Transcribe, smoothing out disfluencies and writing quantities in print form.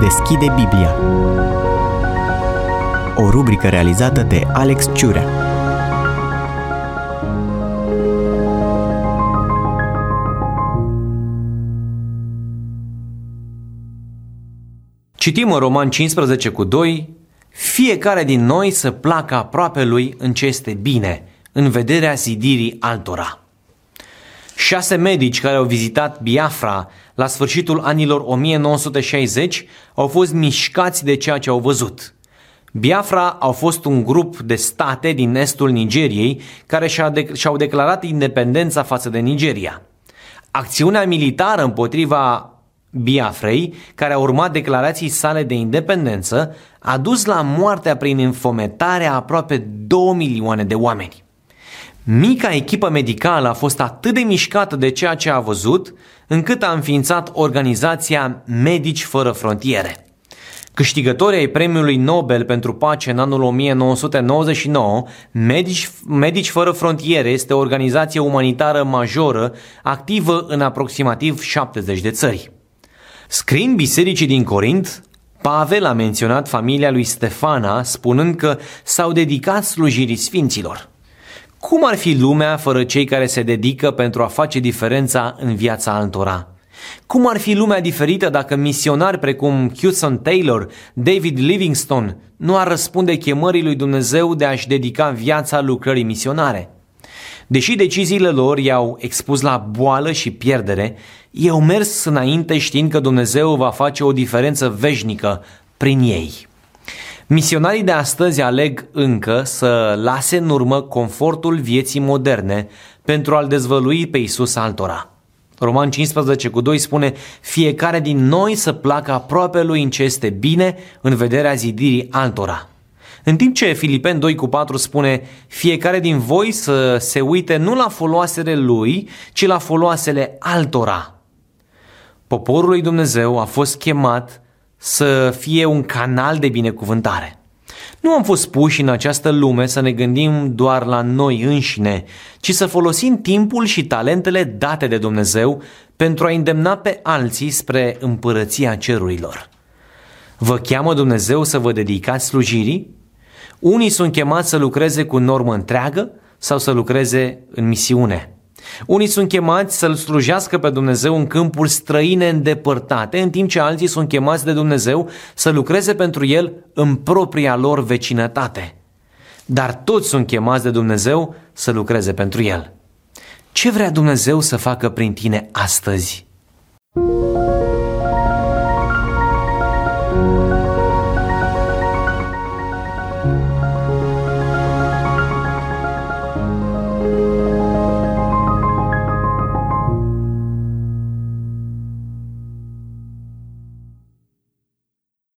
deschide Biblia. O rubrică realizată de Alex Ciurea. Citim în Roman 15:2: fiecare din noi să placă aproapelui în ce este bine, în vederea zidirii altora. 6 medici care au vizitat Biafra la sfârșitul anilor 1960 au fost mișcați de ceea ce au văzut. Biafra au fost un grup de state din estul Nigeriei care și-au declarat independența față de Nigeria. Acțiunea militară împotriva Biafrei, care a urmat declarației sale de independență, a dus la moartea prin înfometarea aproape 2 milioane de oameni. Mica echipă medicală a fost atât de mișcată de ceea ce a văzut, încât a înființat organizația Medici Fără Frontiere. Câștigătorii ai Premiului Nobel pentru Pace în anul 1999, Medici Fără Frontiere este o organizație umanitară majoră, activă în aproximativ 70 de țări. Scriind bisericii din Corint, Pavel a menționat familia lui Stefana, spunând că s-au dedicat slujirii sfinților. Cum ar fi lumea fără cei care se dedică pentru a face diferența în viața altora? Cum ar fi lumea diferită dacă misionari precum Hudson Taylor, David Livingstone nu ar răspunde chemării lui Dumnezeu de a-și dedica viața lucrării misionare? Deși deciziile lor i-au expus la boală și pierdere, ei au mers înainte știind că Dumnezeu va face o diferență veșnică prin ei. Misionarii de astăzi aleg încă să lase în urmă confortul vieții moderne pentru a-L dezvălui pe Iisus altora. Roman 15:2 spune: fiecare din noi să placă aproape lui în ce este bine, în vederea zidirii altora. În timp ce Filipeni 2:4 spune: fiecare din voi să se uite nu la foloasele lui, ci la foloasele altora. Poporul lui Dumnezeu a fost chemat să fie un canal de binecuvântare. Nu am fost puși în această lume să ne gândim doar la noi înșine, ci să folosim timpul și talentele date de Dumnezeu pentru a îndemna pe alții spre împărăția cerurilor. Vă cheamă Dumnezeu să vă dedicați slujirii? Unii sunt chemați să lucreze cu normă întreagă sau să lucreze în misiune. Unii sunt chemați să-L slujească pe Dumnezeu în câmpuri străine îndepărtate, în timp ce alții sunt chemați de Dumnezeu să lucreze pentru El în propria lor vecinătate. Dar toți sunt chemați de Dumnezeu să lucreze pentru El. Ce vrea Dumnezeu să facă prin tine astăzi?